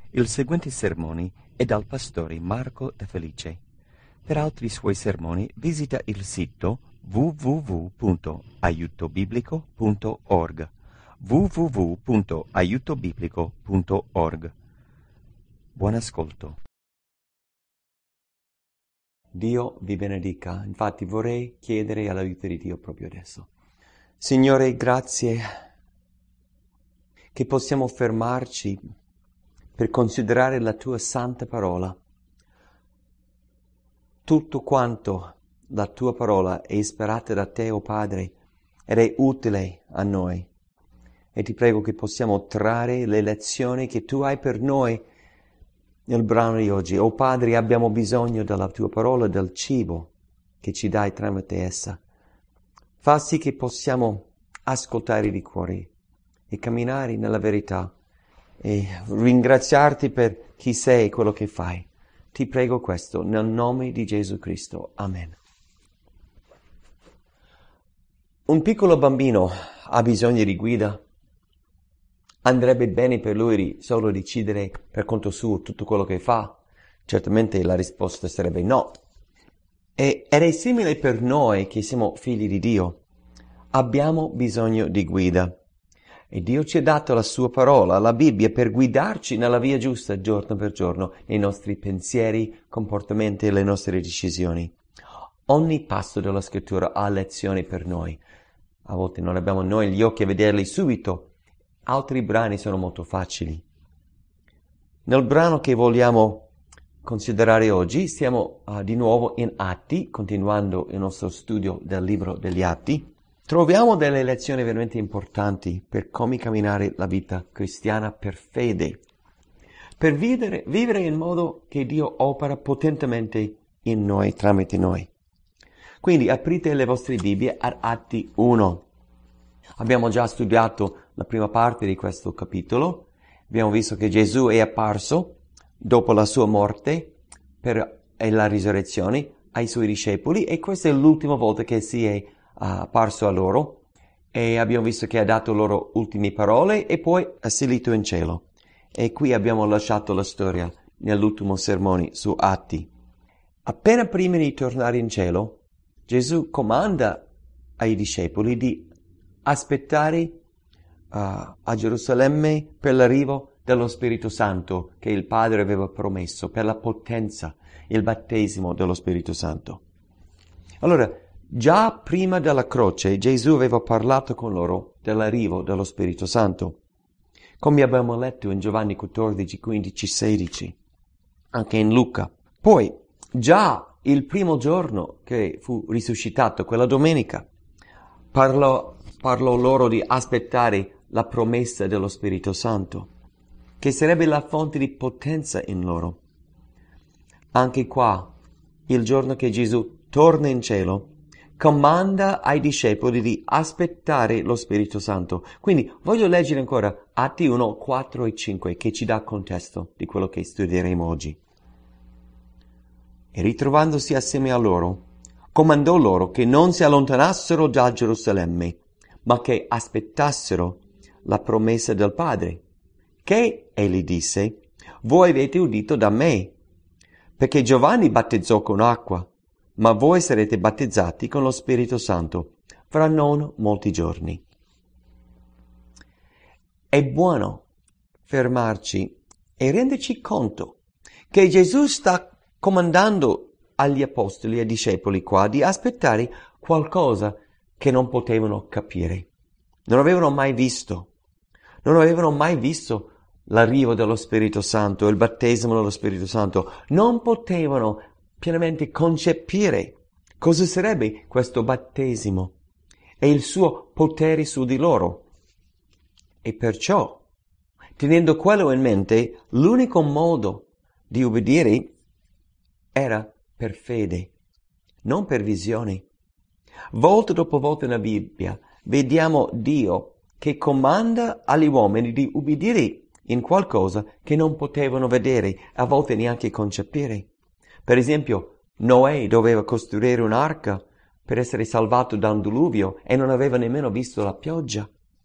Il seguente sermone è dal pastore Marco De Felice. Per altri suoi sermoni visita il sito www.aiutobiblico.org www.aiutobiblico.org. Buon ascolto. Dio vi benedica. Infatti vorrei chiedere l'aiuto di Dio proprio adesso. Signore, grazie che possiamo fermarci per considerare la tua santa parola. Tutto quanto la tua parola è ispirata da te, o Padre, ed è utile a noi. E ti prego che possiamo trarre le lezioni che tu hai per noi nel brano di oggi. O Padre, abbiamo bisogno della tua parola, del cibo che ci dai tramite essa. Fa sì che possiamo ascoltare di cuore e camminare nella verità e ringraziarti per chi sei e quello che fai. Ti prego questo nel nome di Gesù Cristo. Amen. Un piccolo bambino ha bisogno di guida? Andrebbe bene per lui solo decidere per conto suo tutto quello che fa? Certamente la risposta sarebbe no. Ed è simile per noi che siamo figli di Dio. Abbiamo bisogno di guida. E Dio ci ha dato la sua parola, la Bibbia, per guidarci nella via giusta giorno per giorno, nei nostri pensieri, comportamenti e le nostre decisioni. Ogni passo della scrittura ha lezioni per noi. A volte non abbiamo noi gli occhi a vederli subito. Altri brani sono molto facili. Nel brano che vogliamo considerare oggi siamo di nuovo in Atti, continuando il nostro studio del libro degli Atti. Troviamo delle lezioni veramente importanti per come camminare la vita cristiana per fede, per vivere in modo che Dio opera potentemente in noi, tramite noi. Quindi aprite le vostre Bibbie ad Atti 1. Abbiamo già studiato la prima parte di questo capitolo. Abbiamo visto che Gesù è apparso dopo la sua morte e la risurrezione ai suoi discepoli, e questa è l'ultima volta che si è apparso a loro, e abbiamo visto che ha dato loro ultime parole e poi è salito in cielo. E qui abbiamo lasciato la storia nell'ultimo sermone su Atti. Appena prima di tornare in cielo, Gesù comanda ai discepoli di aspettare a Gerusalemme per l'arrivo dello Spirito Santo che il Padre aveva promesso, per la potenza, il battesimo dello Spirito Santo. Allora, già prima della croce Gesù aveva parlato con loro dell'arrivo dello Spirito Santo, come abbiamo letto in Giovanni 14, 15, 16, anche in Luca. Poi, già il primo giorno che fu risuscitato, quella domenica, parlò loro di aspettare la promessa dello Spirito Santo, che sarebbe la fonte di potenza in loro. Anche qua, il giorno che Gesù torna in cielo, comanda ai discepoli di aspettare lo Spirito Santo. Quindi voglio leggere ancora Atti 1, 4 e 5, che ci dà contesto di quello che studieremo oggi. E ritrovandosi assieme a loro, comandò loro che non si allontanassero da Gerusalemme, ma che aspettassero la promessa del Padre, che, egli disse, voi avete udito da me, perché Giovanni battezzò con acqua, ma voi sarete battezzati con lo Spirito Santo fra non molti giorni. È buono fermarci e renderci conto che Gesù sta comandando agli apostoli e ai discepoli qua di aspettare qualcosa che non potevano capire. Non avevano mai visto l'arrivo dello Spirito Santo, il battesimo dello Spirito Santo. Non potevano pienamente concepire cosa sarebbe questo battesimo e il suo potere su di loro. E perciò, tenendo quello in mente, l'unico modo di obbedire era per fede, non per visione. Volta dopo volta nella Bibbia vediamo Dio che comanda agli uomini di ubbidire in qualcosa che non potevano vedere, a volte neanche concepire. Per esempio, Noè doveva costruire un'arca per essere salvato da un diluvio e non aveva nemmeno visto la pioggia.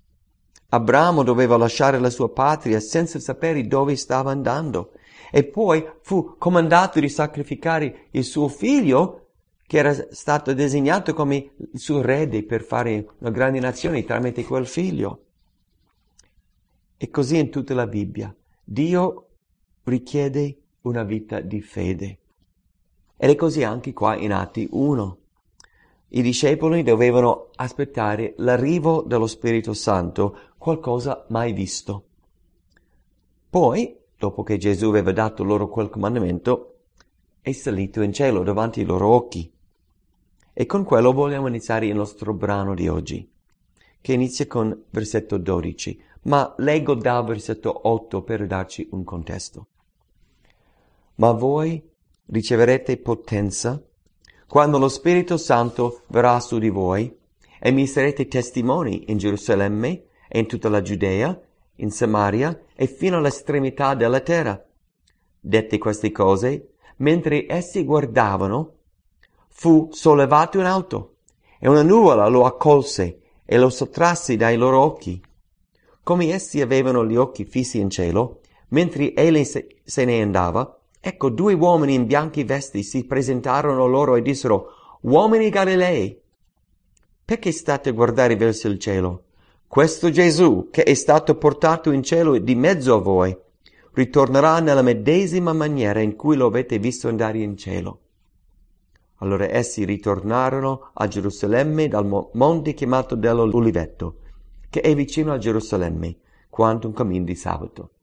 Abramo doveva lasciare la sua patria senza sapere dove stava andando. E poi fu comandato di sacrificare il suo figlio, che era stato designato come il suo erede per fare una grande nazione tramite quel figlio. E così in tutta la Bibbia. Dio richiede una vita di fede. Ed è così anche qua in Atti 1. I discepoli dovevano aspettare l'arrivo dello Spirito Santo, qualcosa mai visto. Poi, dopo che Gesù aveva dato loro quel comandamento, è salito in cielo davanti ai loro occhi. E con quello vogliamo iniziare il nostro brano di oggi, che inizia con versetto 12, ma leggo dal versetto 8 per darci un contesto. Ma voi riceverete potenza quando lo Spirito Santo verrà su di voi, e mi sarete testimoni in Gerusalemme e in tutta la Giudea, in Samaria e fino all'estremità della terra. Dette queste cose, mentre essi guardavano, fu sollevato in alto, e una nuvola lo accolse e lo sottrasse dai loro occhi. Come essi avevano gli occhi fissi in cielo, mentre egli se ne andava, ecco, 2 uomini in bianchi vesti si presentarono loro e dissero: «Uomini Galilei, perché state a guardare verso il cielo? Questo Gesù, che è stato portato in cielo di mezzo a voi, ritornerà nella medesima maniera in cui lo avete visto andare in cielo». Allora essi ritornarono a Gerusalemme dal monte chiamato dell'Olivetto, che è vicino a Gerusalemme, quanto un cammin di sabato.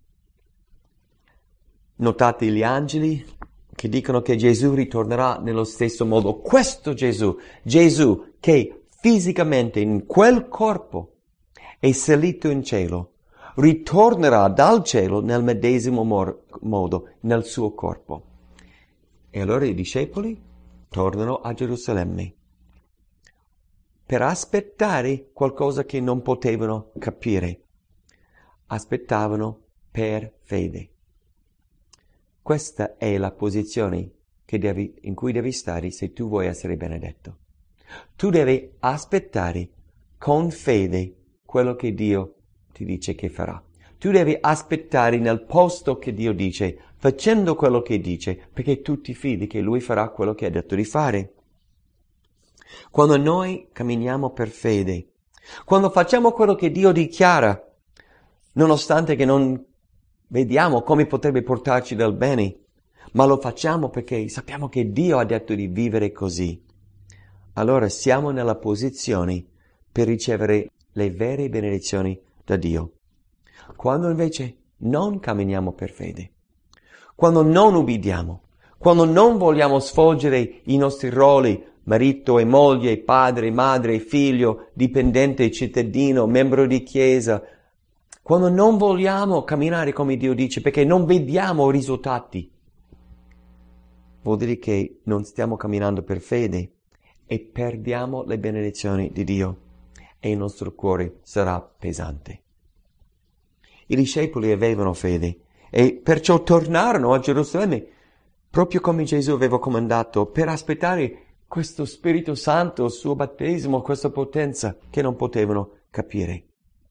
Notate gli angeli che dicono che Gesù ritornerà nello stesso modo. Questo Gesù che fisicamente in quel corpo è salito in cielo, ritornerà dal cielo nel medesimo modo, nel suo corpo. E allora i discepoli tornano a Gerusalemme per aspettare qualcosa che non potevano capire. Aspettavano per fede. Questa è la posizione in cui devi stare se tu vuoi essere benedetto. Tu devi aspettare con fede quello che Dio ti dice che farà. Tu devi aspettare nel posto che Dio dice, facendo quello che dice, perché tu ti fidi che Lui farà quello che ha detto di fare. Quando noi camminiamo per fede, quando facciamo quello che Dio dichiara, nonostante che non vediamo come potrebbe portarci del bene, ma lo facciamo perché sappiamo che Dio ha detto di vivere così, allora siamo nella posizione per ricevere le vere benedizioni da Dio. Quando invece non camminiamo per fede, quando non ubbidiamo, quando non vogliamo svolgere i nostri ruoli, marito e moglie, padre, madre, figlio, dipendente, cittadino, membro di chiesa, quando non vogliamo camminare come Dio dice, perché non vediamo risultati, vuol dire che non stiamo camminando per fede e perdiamo le benedizioni di Dio e il nostro cuore sarà pesante. I discepoli avevano fede e perciò tornarono a Gerusalemme proprio come Gesù aveva comandato per aspettare questo Spirito Santo, il suo battesimo, questa potenza che non potevano capire.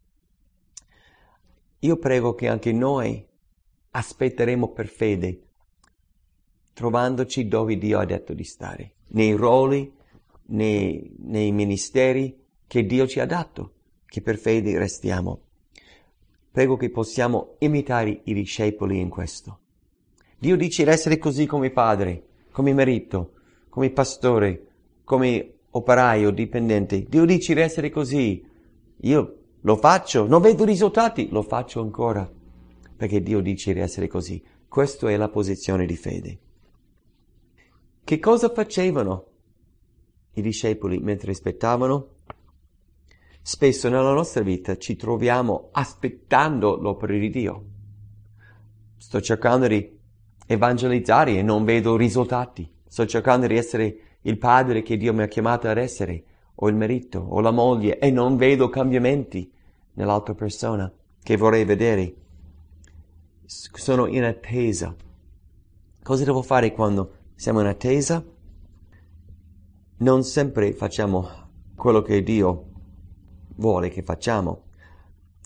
Io prego che anche noi aspetteremo per fede, trovandoci dove Dio ha detto di stare, nei ruoli, nei ministeri che Dio ci ha dato, che per fede restiamo. Prego che possiamo imitare i discepoli in questo. Dio dice di essere così come padre, come marito, come pastore, come operaio, dipendente. Dio dice di essere così. Io lo faccio, non vedo risultati, lo faccio ancora, perché Dio dice di essere così. Questa è la posizione di fede. Che cosa facevano i discepoli mentre aspettavano? Spesso nella nostra vita ci troviamo aspettando l'opera di Dio. Sto cercando di evangelizzare e non vedo risultati. Sto cercando di essere il padre che Dio mi ha chiamato ad essere, o il marito, o la moglie, e non vedo cambiamenti nell'altra persona che vorrei vedere. Sono in attesa. Cosa devo fare quando siamo in attesa? Non sempre facciamo quello che Dio vuole che facciamo.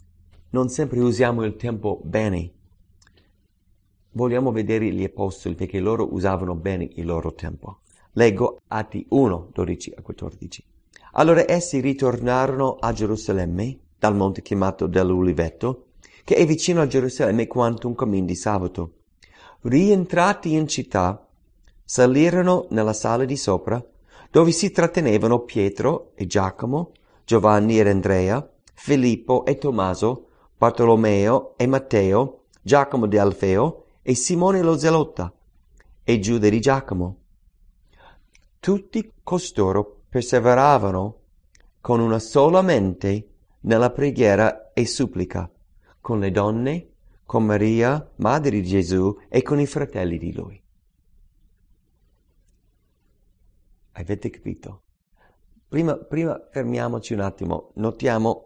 non sempre usiamo il tempo bene. Vogliamo vedere gli apostoli perché loro usavano bene il loro tempo. Leggo Atti 1, 12 a 14. Allora essi ritornarono a Gerusalemme, dal monte chiamato dell'Uliveto, che è vicino a Gerusalemme quanto un cammin di sabato. Rientrati in città, salirono nella sala di sopra, dove si trattenevano Pietro e Giacomo, Giovanni ed Andrea, Filippo e Tommaso, Bartolomeo e Matteo, Giacomo di Alfeo e Simone lo Zelota e Giuda di Giacomo. Tutti costoro perseveravano con una sola mente nella preghiera e supplica, con le donne, con Maria, madre di Gesù, e con i fratelli di lui. Avete capito? Prima fermiamoci un attimo, notiamo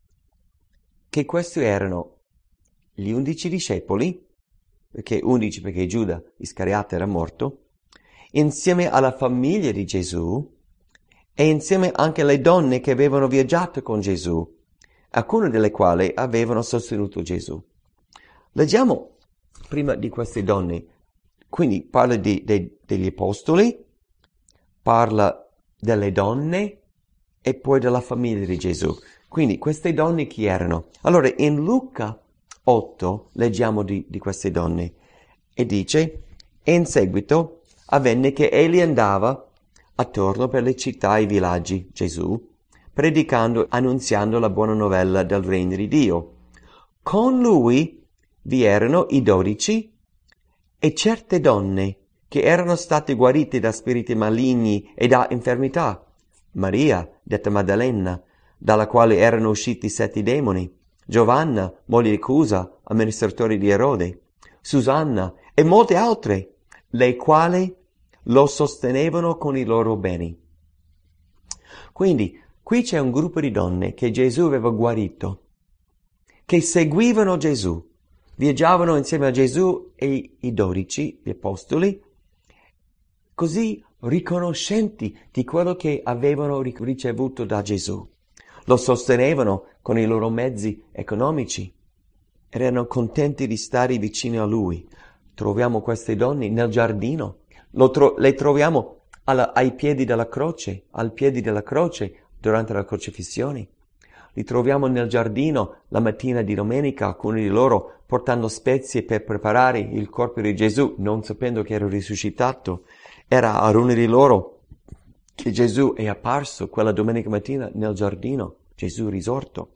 che questi erano gli 11 discepoli, perché 11 perché Giuda Iscariota era morto, insieme alla famiglia di Gesù e insieme anche alle donne che avevano viaggiato con Gesù, alcune delle quali avevano sostenuto Gesù. Leggiamo prima di queste donne, quindi parla degli apostoli, parla delle donne e poi della famiglia di Gesù. Quindi queste donne chi erano? Allora in Luca 8 leggiamo di queste donne e dice: e in seguito avvenne che egli andava attorno per le città e i villaggi, Gesù, predicando, annunziando la buona novella del regno di Dio. Con lui vi erano i 12 e certe donne che erano state guarite da spiriti maligni e da infermità. Maria, detta Maddalena, dalla quale erano usciti 7 demoni, Giovanna, moglie di Cusa, amministratore di Erode, Susanna e molte altre, le quali lo sostenevano con i loro beni. Quindi qui c'è un gruppo di donne che Gesù aveva guarito, che seguivano Gesù, viaggiavano insieme a Gesù e i 12, gli apostoli, così riconoscenti di quello che avevano ricevuto da Gesù. Lo sostenevano con i loro mezzi economici ed erano contenti di stare vicino a Lui. Troviamo queste donne nel giardino, le troviamo ai piedi della croce, al piede della croce durante la crocifissione. Li troviamo nel giardino la mattina di domenica, alcuni di loro portando spezie per preparare il corpo di Gesù, non sapendo che era risuscitato. Era a uno di loro che Gesù è apparso quella domenica mattina nel giardino, Gesù risorto.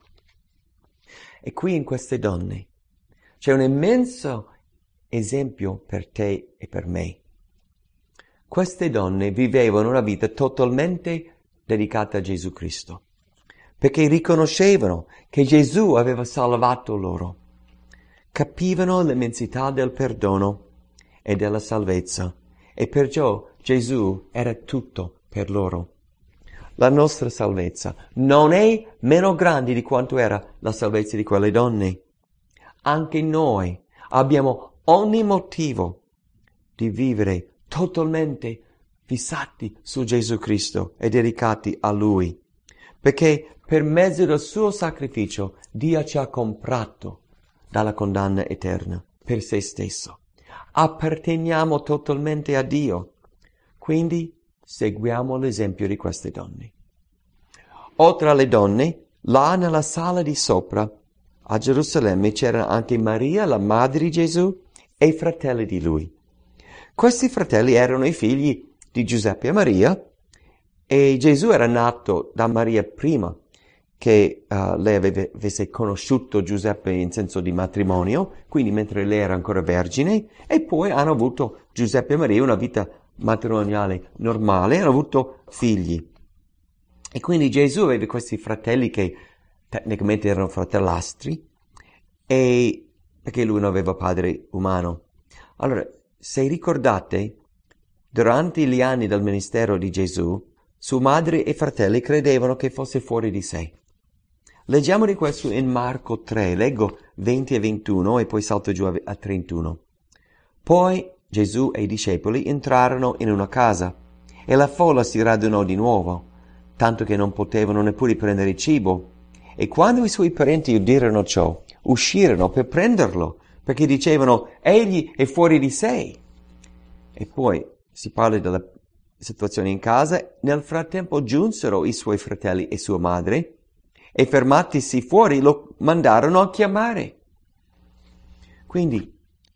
E qui in queste donne c'è un immenso esempio per te e per me. Queste donne vivevano una vita totalmente dedicata a Gesù Cristo, perché riconoscevano che Gesù aveva salvato loro, capivano l'immensità del perdono e della salvezza, e perciò Gesù era tutto per loro. La nostra salvezza non è meno grande di quanto era la salvezza di quelle donne. Anche noi abbiamo ogni motivo di vivere totalmente fissati su Gesù Cristo e dedicati a Lui, perché per mezzo del suo sacrificio Dio ci ha comprato dalla condanna eterna per se stesso. Apparteniamo totalmente a Dio, quindi seguiamo l'esempio di queste donne. Oltre alle donne, là nella sala di sopra, a Gerusalemme, c'era anche Maria, la madre di Gesù, e i fratelli di lui. Questi fratelli erano i figli di Giuseppe e Maria, e Gesù era nato da Maria prima che lei avesse conosciuto Giuseppe in senso di matrimonio, quindi mentre lei era ancora vergine, e poi hanno avuto Giuseppe e Maria una vita matrimoniale normale, hanno avuto figli. E quindi Gesù aveva questi fratelli che tecnicamente erano fratellastri, e perché lui non aveva padre umano. Allora, se ricordate, durante gli anni del ministero di Gesù, sua madre e fratelli credevano che fosse fuori di sé. Leggiamo di questo in Marco 3, leggo 20 e 21 e poi salto giù a 31. Poi Gesù e i discepoli entrarono in una casa e la folla si radunò di nuovo, tanto che non potevano neppure prendere cibo, E quando i suoi parenti udirono ciò, uscirono per prenderlo, perché dicevano, egli è fuori di sé. E poi si parla della situazione in casa. Nel frattempo giunsero i suoi fratelli e sua madre, e fermatisi fuori lo mandarono a chiamare. Quindi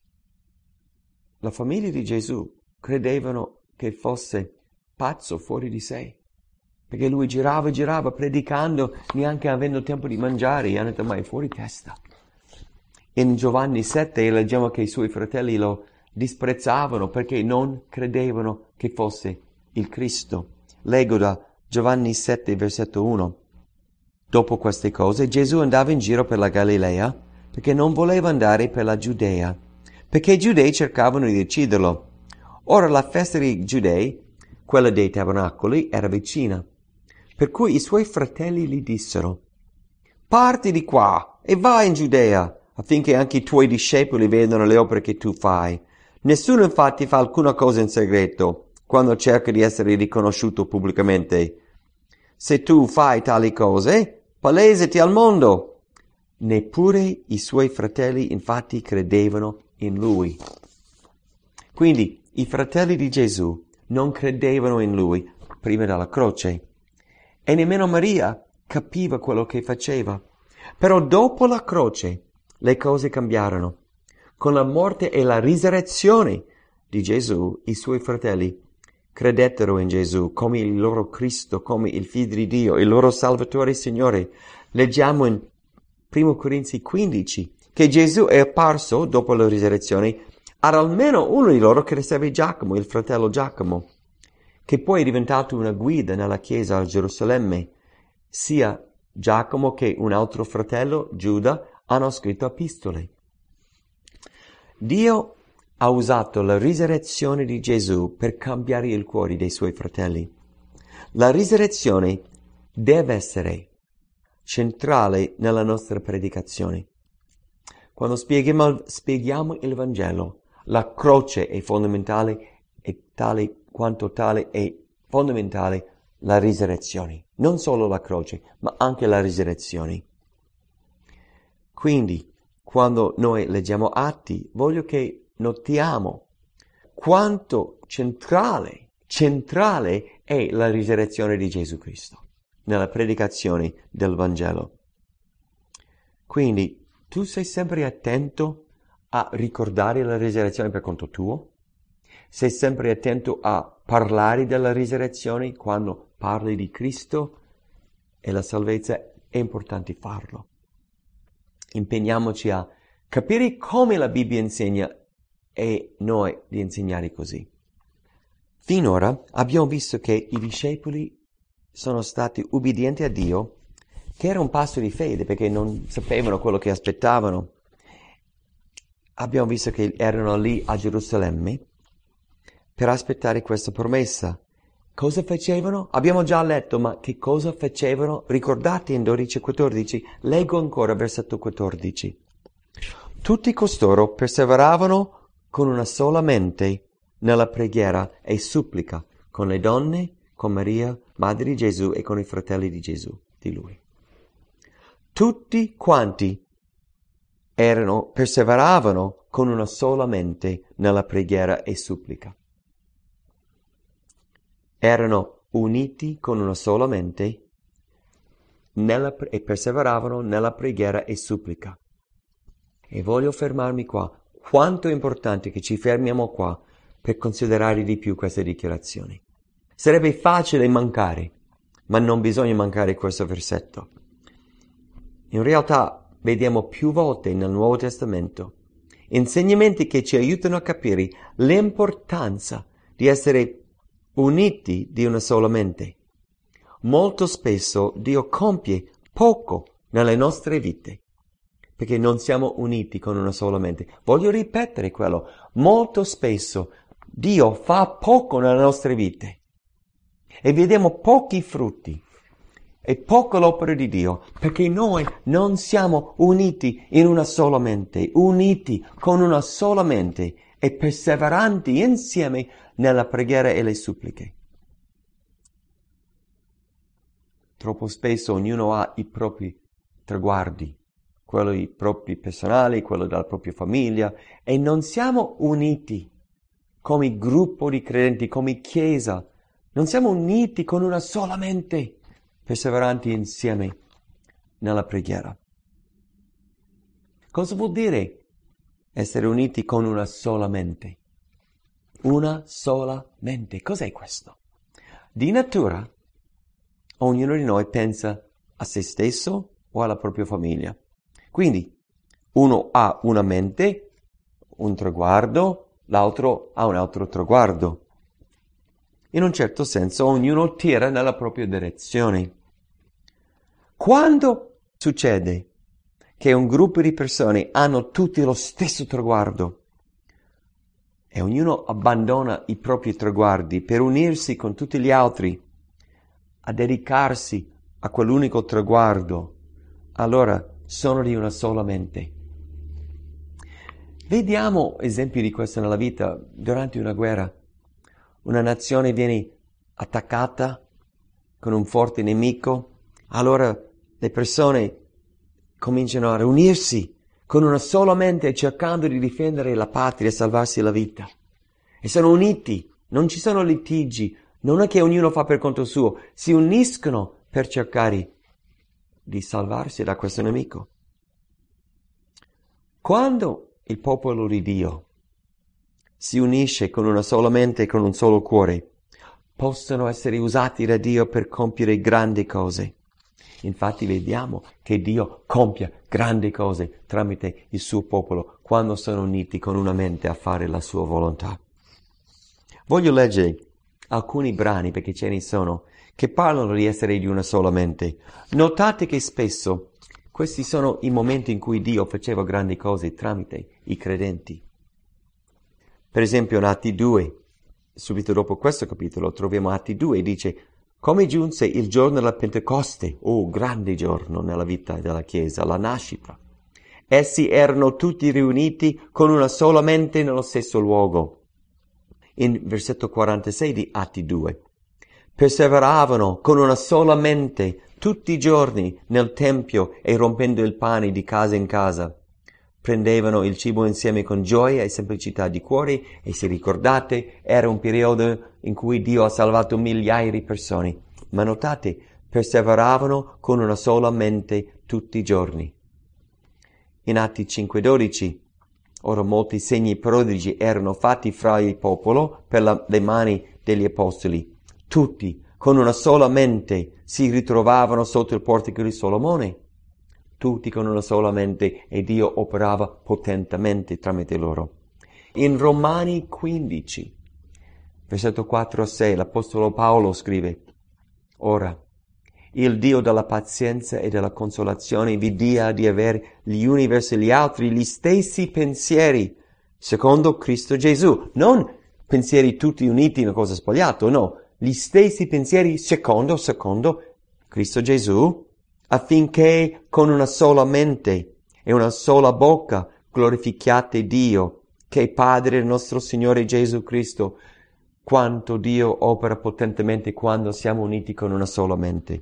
la famiglia di Gesù credevano che fosse pazzo, fuori di sé, perché lui girava predicando, neanche avendo tempo di mangiare, e hanno detto, ma è fuori testa. In Giovanni 7 leggiamo che i suoi fratelli lo disprezzavano perché non credevano che fosse il Cristo. Leggo da Giovanni 7, versetto 1. Dopo queste cose Gesù andava in giro per la Galilea, perché non voleva andare per la Giudea, perché i giudei cercavano di ucciderlo. Ora la festa dei giudei, quella dei tabernacoli, era vicina. Per cui i suoi fratelli gli dissero, parti di qua e vai in Giudea, affinché anche i tuoi discepoli vedano le opere che tu fai. Nessuno infatti fa alcuna cosa in segreto, quando cerca di essere riconosciuto pubblicamente. Se tu fai tali cose, palesati al mondo. Neppure i suoi fratelli infatti credevano in lui. Quindi i fratelli di Gesù non credevano in lui prima della croce, e nemmeno Maria capiva quello che faceva. Però dopo la croce le cose cambiarono. Con la morte e la risurrezione di Gesù, i suoi fratelli credettero in Gesù come il loro Cristo, come il Figlio di Dio, il loro Salvatore e Signore. Leggiamo in 1 Corinzi 15 che Gesù è apparso dopo la risurrezione ad almeno uno di loro, che sarebbe Giacomo, il fratello Giacomo, che poi è diventato una guida nella chiesa a Gerusalemme. Sia Giacomo che un altro fratello, Giuda, hanno scritto epistole. Dio ha usato la risurrezione di Gesù per cambiare il cuore dei suoi fratelli. La risurrezione deve essere centrale nella nostra predicazione. Quando spieghiamo il Vangelo, la croce è fondamentale, e tale quanto tale è fondamentale la risurrezione. Non solo la croce, ma anche la risurrezione. Quindi, quando noi leggiamo Atti, voglio che notiamo quanto centrale è la risurrezione di Gesù Cristo nella predicazione del Vangelo. Quindi, tu sei sempre attento a ricordare la risurrezione per conto tuo? Sei sempre attento a parlare della risurrezione quando parli di Cristo e la salvezza? È importante farlo. Impegniamoci a capire come la Bibbia insegna e noi di insegnare così. Finora abbiamo visto che i discepoli sono stati ubbidienti a Dio, che era un passo di fede perché non sapevano quello che aspettavano. Abbiamo visto che erano lì a Gerusalemme per aspettare questa promessa. Cosa facevano? Abbiamo già letto, ma che cosa facevano? Ricordate in 12:14? Leggo ancora versetto 14. Tutti costoro perseveravano con una sola mente nella preghiera e supplica, con le donne, con Maria, madre di Gesù, e con i fratelli di Gesù, di lui. Tutti quanti perseveravano con una sola mente nella preghiera e supplica. Erano uniti con una sola mente e perseveravano nella preghiera e supplica. E voglio fermarmi qua. Quanto è importante che ci fermiamo qua per considerare di più queste dichiarazioni. Sarebbe facile mancare, ma non bisogna mancare questo versetto. In realtà vediamo più volte nel Nuovo Testamento insegnamenti che ci aiutano a capire l'importanza di essere uniti di una sola mente. Molto spesso Dio compie poco nelle nostre vite perché non siamo uniti con una sola mente. Voglio ripetere quello. Molto spesso Dio fa poco nelle nostre vite e vediamo pochi frutti e poco l'opera di Dio perché noi non siamo uniti in una sola mente, uniti con una sola mente e perseveranti insieme nella preghiera e le suppliche. Troppo spesso ognuno ha i propri traguardi, quelli propri personali, quello della propria famiglia, e non siamo uniti come gruppo di credenti, come chiesa, non siamo uniti con una sola mente, perseveranti insieme nella preghiera. Cosa vuol dire essere uniti con una sola mente? Una sola mente. Cos'è questo? Di natura, ognuno di noi pensa a se stesso o alla propria famiglia. Quindi, uno ha una mente, un traguardo, l'altro ha un altro traguardo. In un certo senso, ognuno tira nella propria direzione. Quando succede che un gruppo di persone hanno tutti lo stesso traguardo e ognuno abbandona i propri traguardi per unirsi con tutti gli altri, a dedicarsi a quell'unico traguardo, allora sono di una sola mente. Vediamo esempi di questo nella vita. Durante una guerra, una nazione viene attaccata con un forte nemico, allora le persone cominciano a riunirsi con una sola mente cercando di difendere la patria e salvarsi la vita. E sono uniti, non ci sono litigi, non è che ognuno fa per conto suo, si uniscono per cercare di salvarsi da questo nemico. Quando il popolo di Dio si unisce con una sola mente e con un solo cuore, possono essere usati da Dio per compiere grandi cose. Infatti vediamo che Dio compie grandi cose tramite il suo popolo quando sono uniti con una mente a fare la sua volontà. Voglio leggere alcuni brani, perché ce ne sono, che parlano di essere di una sola mente. Notate che spesso questi sono i momenti in cui Dio faceva grandi cose tramite i credenti. Per esempio in Atti 2, subito dopo questo capitolo, troviamo Atti 2, dice: come giunse il giorno della Pentecoste, grande giorno nella vita della Chiesa, la nascita. Essi erano tutti riuniti con una sola mente nello stesso luogo. In versetto 46 di Atti 2. Perseveravano con una sola mente tutti i giorni nel tempio e rompendo il pane di casa in casa. Prendevano il cibo insieme con gioia e semplicità di cuore, e se ricordate era un periodo in cui Dio ha salvato migliaia di persone. Ma notate, perseveravano con una sola mente tutti i giorni. In Atti 5:12, ora molti segni e prodigi erano fatti fra il popolo per le mani degli apostoli. Tutti, con una sola mente, si ritrovavano sotto il portico di Solomone. Tutti con una sola mente, e Dio operava potentemente tramite loro. In Romani 15, versetto 4-6, l'Apostolo Paolo scrive: ora, il Dio della pazienza e della consolazione vi dia di avere gli uni verso gli altri gli stessi pensieri, secondo Cristo Gesù. Non pensieri tutti uniti in una cosa sbagliata, no. Gli stessi pensieri secondo Cristo Gesù, affinché con una sola mente e una sola bocca glorifichiate Dio, che è Padre del nostro Signore Gesù Cristo. Quanto Dio opera potentemente quando siamo uniti con una sola mente.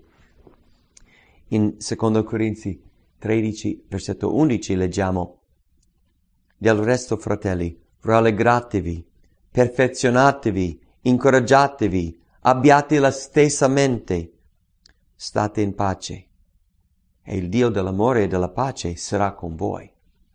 In 2 Corinzi 13, versetto 11 leggiamo: del resto, fratelli, rallegratevi, perfezionatevi, incoraggiatevi, abbiate la stessa mente, state in pace, e il Dio dell'amore e della pace sarà con voi.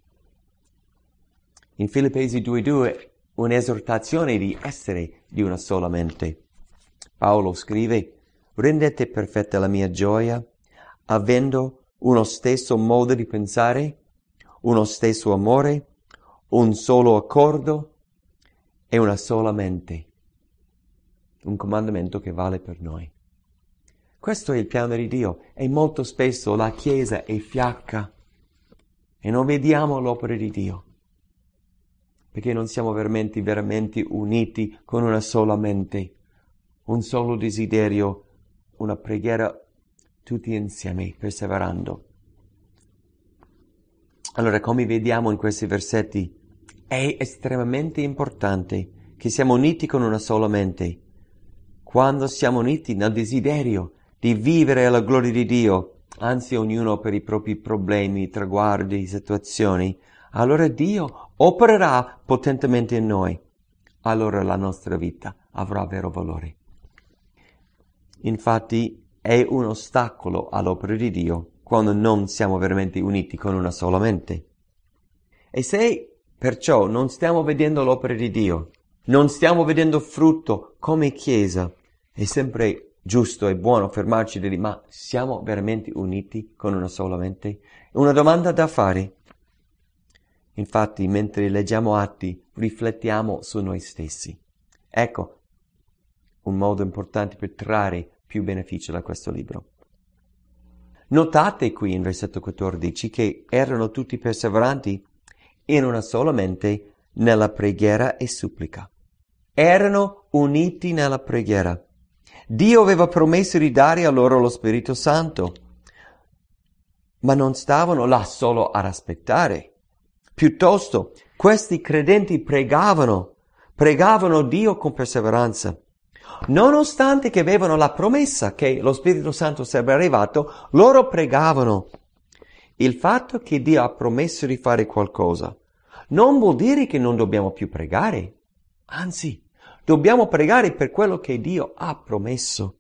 In Filippesi 2:2 un'esortazione di essere di una sola mente. Paolo scrive: rendete perfetta la mia gioia, avendo uno stesso modo di pensare, uno stesso amore, un solo accordo e una sola mente. Un comandamento che vale per noi. Questo è il piano di Dio, e molto spesso la Chiesa è fiacca e non vediamo l'opera di Dio, perché non siamo veramente uniti con una sola mente, un solo desiderio, una preghiera tutti insieme, perseverando. Allora, come vediamo in questi versetti, è estremamente importante che siamo uniti con una sola mente. Quando siamo uniti nel desiderio di vivere alla gloria di Dio, anzi ognuno per i propri problemi, traguardi, situazioni, allora Dio opererà potentemente in noi. Allora la nostra vita avrà vero valore. Infatti è un ostacolo all'opera di Dio quando non siamo veramente uniti con una sola mente. E se perciò non stiamo vedendo l'opera di Dio, non stiamo vedendo frutto come Chiesa, è sempre giusto e buono fermarci e dire: ma siamo veramente uniti con una sola mente? Una domanda da fare. Infatti, mentre leggiamo Atti, riflettiamo su noi stessi. Ecco un modo importante per trarre più beneficio da questo libro. Notate qui in versetto 14 che erano tutti perseveranti in una sola mente nella preghiera e supplica. Erano uniti nella preghiera. Dio aveva promesso di dare a loro lo Spirito Santo, ma non stavano là solo ad aspettare. Piuttosto, questi credenti pregavano Dio con perseveranza. Nonostante che avevano la promessa che lo Spirito Santo sarebbe arrivato, loro pregavano. Il fatto che Dio ha promesso di fare qualcosa non vuol dire che non dobbiamo più pregare. Anzi, dobbiamo pregare per quello che Dio ha promesso.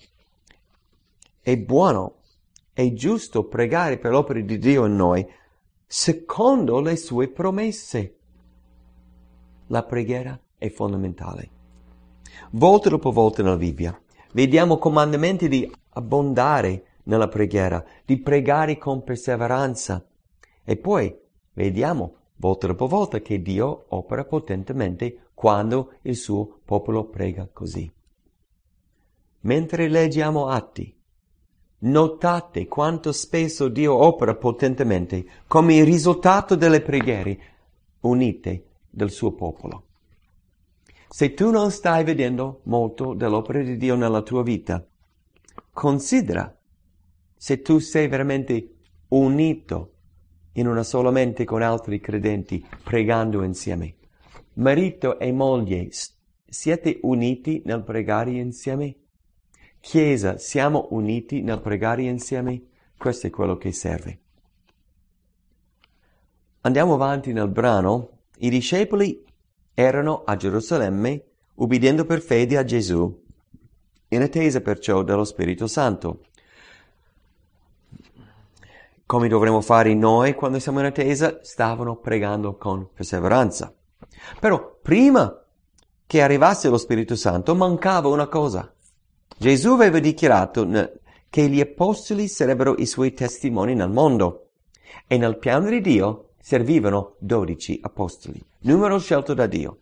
È buono, è giusto pregare per l'opera di Dio in noi, secondo le sue promesse. La preghiera è fondamentale. Volta dopo volta nella Bibbia vediamo comandamenti di abbondare nella preghiera, di pregare con perseveranza. E poi vediamo volta dopo volta che Dio opera potentemente quando il suo popolo prega così. Mentre leggiamo Atti, notate quanto spesso Dio opera potentemente come risultato delle preghiere unite del suo popolo. Se tu non stai vedendo molto dell'opera di Dio nella tua vita, considera se tu sei veramente unito in una sola mente con altri credenti pregando insieme. Marito e moglie, siete uniti nel pregare insieme? Chiesa, siamo uniti nel pregare insieme? Questo è quello che serve. Andiamo avanti nel brano. I discepoli erano a Gerusalemme, ubbidiendo per fede a Gesù, in attesa perciò dello Spirito Santo. Come dovremmo fare noi quando siamo in attesa? Stavano pregando con perseveranza. Però prima che arrivasse lo Spirito Santo mancava una cosa. Gesù aveva dichiarato che gli apostoli sarebbero i suoi testimoni nel mondo e nel piano di Dio servivano 12 apostoli, numero scelto da Dio.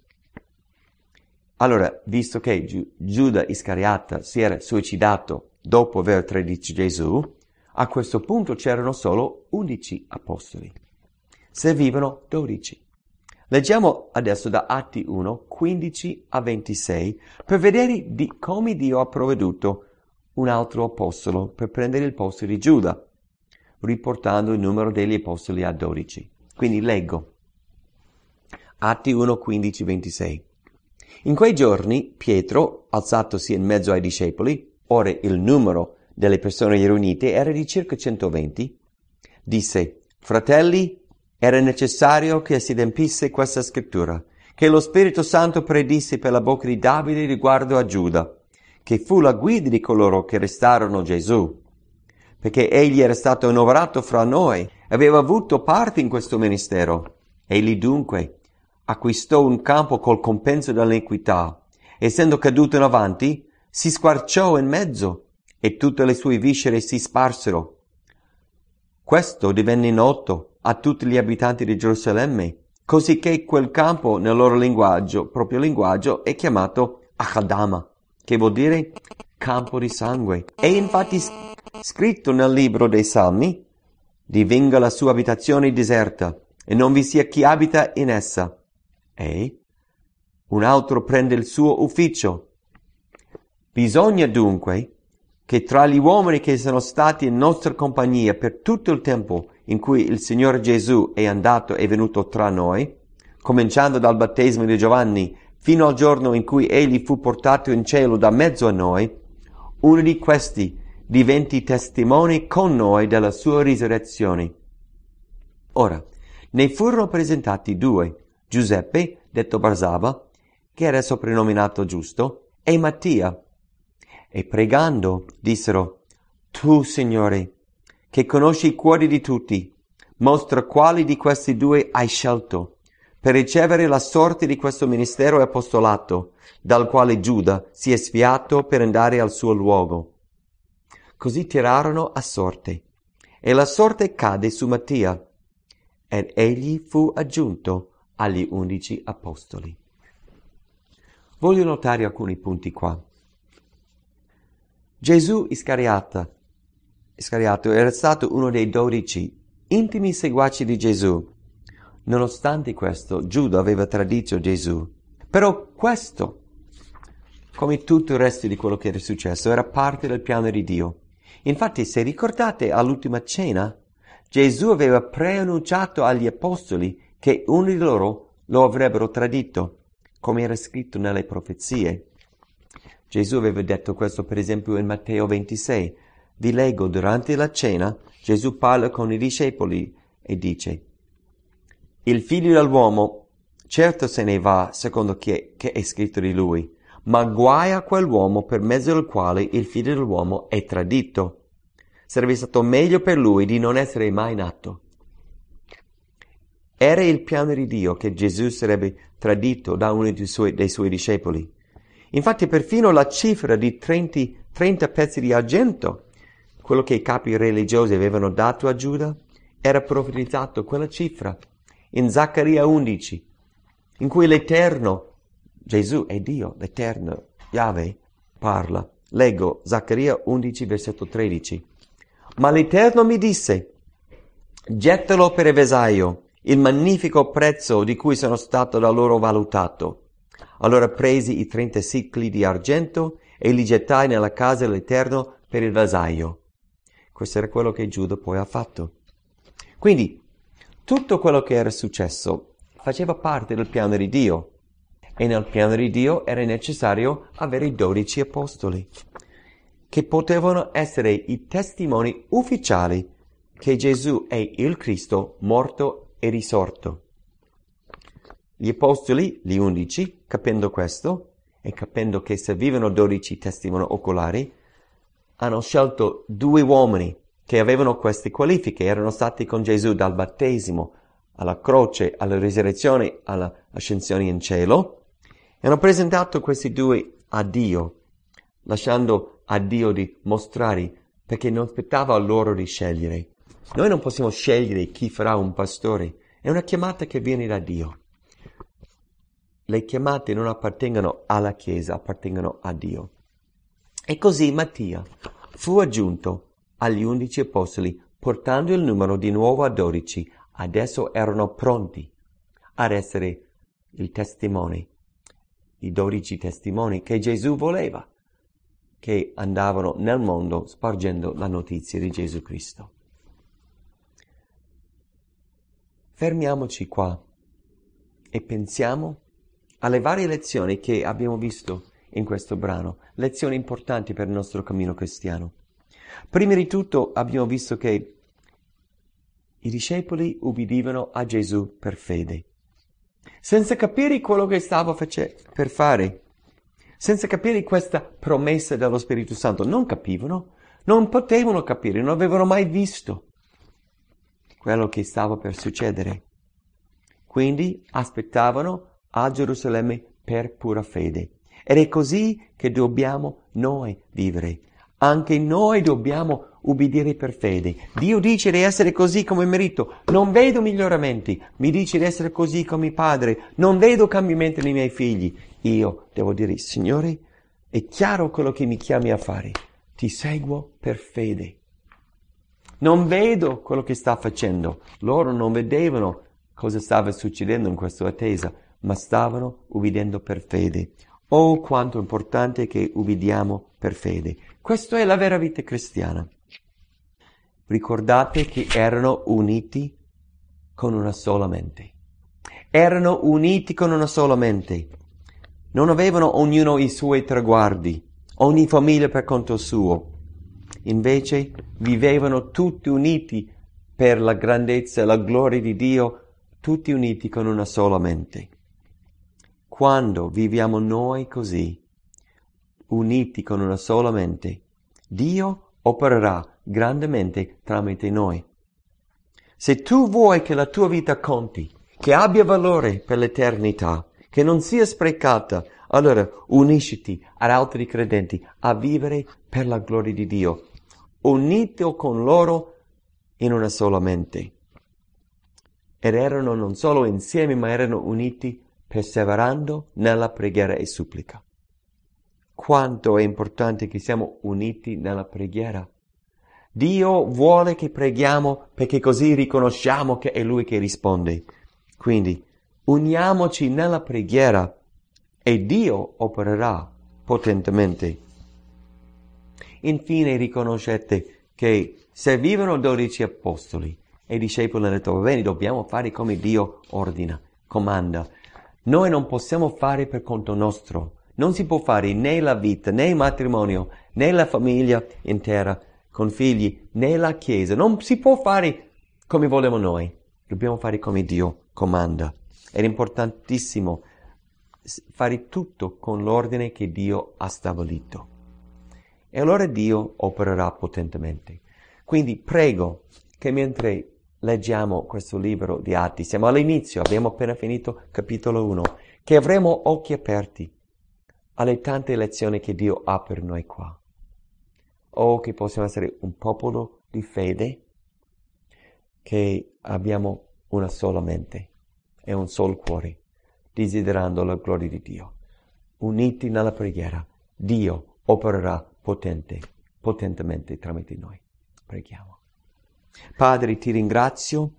Allora, visto che Giuda Iscariota si era suicidato dopo aver tradito Gesù, a questo punto c'erano solo 11 apostoli. Servivano 12. Leggiamo adesso da Atti 1, 15 a 26, per vedere come Dio ha provveduto un altro apostolo per prendere il posto di Giuda, riportando il numero degli apostoli a 12. Quindi leggo. Atti 1, 15, 26. In quei giorni Pietro, alzatosi in mezzo ai discepoli, ora il numero delle persone riunite era di circa 120, disse: Fratelli, era necessario che si adempisse questa scrittura, che lo Spirito Santo predisse per la bocca di Davide riguardo a Giuda, che fu la guida di coloro che restarono Gesù, perché egli era stato annoverato fra noi, aveva avuto parte in questo ministero. Egli dunque acquistò un campo col compenso dell'iniquità, essendo caduto in avanti, si squarciò in mezzo, e tutte le sue viscere si sparsero. Questo divenne noto a tutti gli abitanti di Gerusalemme, così che quel campo nel loro linguaggio, proprio linguaggio, è chiamato Akadama, che vuol dire campo di sangue. È infatti scritto nel libro dei Salmi: divenga la sua abitazione deserta, e non vi sia chi abita in essa, e un altro prende il suo ufficio. Bisogna dunque che tra gli uomini che sono stati in nostra compagnia per tutto il tempo in cui il Signore Gesù è andato e venuto tra noi, cominciando dal battesimo di Giovanni fino al giorno in cui egli fu portato in cielo da mezzo a noi, uno di questi diventi testimone con noi della sua risurrezione. Ora, ne furono presentati 2, Giuseppe, detto Barsaba, che era soprannominato Giusto, e Mattia. E pregando, dissero: Tu, Signore, che conosci i cuori di tutti, mostra quali di questi 2 hai scelto per ricevere la sorte di questo ministero e apostolato, dal quale Giuda si è sfiato per andare al suo luogo. Così tirarono a sorte, e la sorte cadde su Mattia, ed egli fu aggiunto agli 11 apostoli. Voglio notare alcuni punti qua. Gesù Iscariota era stato uno dei 12 intimi seguaci di Gesù. Nonostante questo, Giuda aveva tradito Gesù. Però questo, come tutto il resto di quello che era successo, era parte del piano di Dio. Infatti, se ricordate all'ultima cena, Gesù aveva preannunciato agli apostoli che uno di loro lo avrebbero tradito, come era scritto nelle profezie. Gesù aveva detto questo, per esempio, in Matteo 26. Vi leggo: durante la cena, Gesù parla con i discepoli e dice: il figlio dell'uomo certo se ne va secondo che è scritto di lui, ma guai a quell'uomo per mezzo del quale il figlio dell'uomo è tradito. Sarebbe stato meglio per lui di non essere mai nato. Era il piano di Dio che Gesù sarebbe tradito da uno dei suoi discepoli. Infatti perfino la cifra di 30 pezzi di argento, quello che i capi religiosi avevano dato a Giuda, era profetizzato quella cifra in Zaccaria 11, in cui l'Eterno, Gesù è Dio, l'Eterno, Yahweh, parla. Leggo Zaccaria 11, versetto 13. Ma l'Eterno mi disse: gettalo per il vesaio, il magnifico prezzo di cui sono stato da loro valutato. Allora presi i 30 sicli di argento e li gettai nella casa dell'Eterno per il vasaio. Questo era quello che Giuda poi ha fatto. Quindi, tutto quello che era successo faceva parte del piano di Dio. E nel piano di Dio era necessario avere i 12 apostoli, che potevano essere i testimoni ufficiali che Gesù è il Cristo morto e risorto. Gli apostoli, gli 11, capendo questo, e capendo che servivano 12 testimoni oculari, hanno scelto 2 uomini che avevano queste qualifiche, erano stati con Gesù dal battesimo alla croce, alla risurrezione, all'ascensione in cielo, e hanno presentato questi 2 a Dio, lasciando a Dio di mostrare, perché non aspettava a loro di scegliere. Noi non possiamo scegliere chi farà un pastore, è una chiamata che viene da Dio. Le chiamate non appartengono alla Chiesa, appartengono a Dio. E così Mattia fu aggiunto agli 11 apostoli, portando il numero di nuovo a 12. Adesso erano pronti ad essere il testimone, i 12 testimoni che Gesù voleva, che andavano nel mondo spargendo la notizia di Gesù Cristo. Fermiamoci qua e pensiamo alle varie lezioni che abbiamo visto in questo brano, lezioni importanti per il nostro cammino cristiano. Prima di tutto abbiamo visto che i discepoli ubbidivano a Gesù per fede, senza capire quello che stava per fare, senza capire questa promessa dello Spirito Santo. Non capivano, non potevano capire, non avevano mai visto quello che stava per succedere. Quindi aspettavano a Gerusalemme per pura fede. Ed è così che dobbiamo noi vivere. Anche noi dobbiamo ubbidire per fede. Dio dice di essere così come merito. Non vedo miglioramenti. Mi dice di essere così come padre. Non vedo cambiamenti nei miei figli. Io devo dire: Signore, è chiaro quello che mi chiami a fare. Ti seguo per fede. Non vedo quello che sta facendo. Loro non vedevano cosa stava succedendo in questa attesa, ma stavano ubbidendo per fede. Oh, quanto è importante che ubbidiamo per fede. Questa è la vera vita cristiana. Ricordate che erano uniti con una sola mente. Erano uniti con una sola mente. Non avevano ognuno i suoi traguardi, ogni famiglia per conto suo. Invece vivevano tutti uniti per la grandezza e la gloria di Dio, tutti uniti con una sola mente. Quando viviamo noi così, uniti con una sola mente, Dio opererà grandemente tramite noi. Se tu vuoi che la tua vita conti, che abbia valore per l'eternità, che non sia sprecata, allora unisciti ad altri credenti a vivere per la gloria di Dio, unito con loro in una sola mente. Ed erano non solo insieme, ma erano uniti perseverando nella preghiera e supplica. Quanto è importante che siamo uniti nella preghiera. Dio vuole che preghiamo perché così riconosciamo che è Lui che risponde. Quindi uniamoci nella preghiera e Dio opererà potentemente. Infine riconoscete che servivano 12 apostoli e i discepoli hanno detto: va bene, dobbiamo fare come Dio ordina, comanda. Noi non possiamo fare per conto nostro. Non si può fare né la vita, né il matrimonio, né la famiglia intera con figli, né la Chiesa. Non si può fare come vogliamo noi. Dobbiamo fare come Dio comanda. È importantissimo fare tutto con l'ordine che Dio ha stabilito. E allora Dio opererà potentemente. Quindi prego che mentre leggiamo questo libro di Atti, siamo all'inizio, abbiamo appena finito capitolo 1, che avremo occhi aperti alle tante lezioni che Dio ha per noi qua. O che possiamo essere un popolo di fede, che abbiamo una sola mente e un solo cuore, desiderando la gloria di Dio. Uniti nella preghiera, Dio opererà potentemente tramite noi. Preghiamo. Padre, ti ringrazio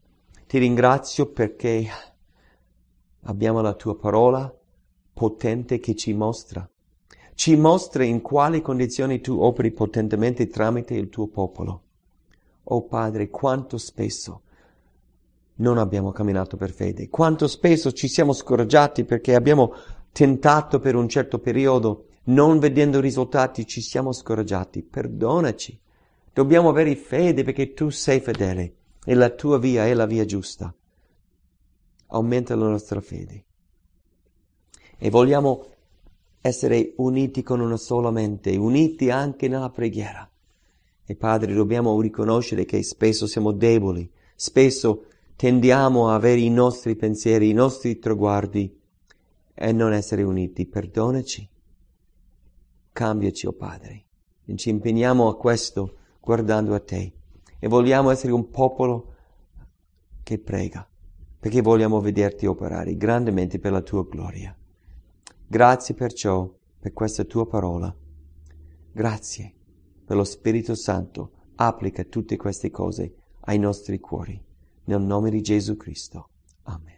perché abbiamo la tua parola potente che ci mostra in quali condizioni tu operi potentemente tramite il tuo popolo. Oh Padre, quanto spesso non abbiamo camminato per fede, quanto spesso ci siamo scoraggiati perché abbiamo tentato per un certo periodo, non vedendo risultati ci siamo scoraggiati. Perdonaci. Dobbiamo avere fede perché tu sei fedele e la tua via è la via giusta. Aumenta la nostra fede. E vogliamo essere uniti con una sola mente, uniti anche nella preghiera. E Padre, dobbiamo riconoscere che spesso siamo deboli, spesso tendiamo a avere i nostri pensieri, i nostri traguardi e non essere uniti. Perdonaci. Cambiaci, oh Padre. E ci impegniamo a questo guardando a te. E vogliamo essere un popolo che prega, perché vogliamo vederti operare grandemente per la tua gloria. Grazie perciò per questa tua parola. Grazie per lo Spirito Santo. Applica tutte queste cose ai nostri cuori. Nel nome di Gesù Cristo. Amen.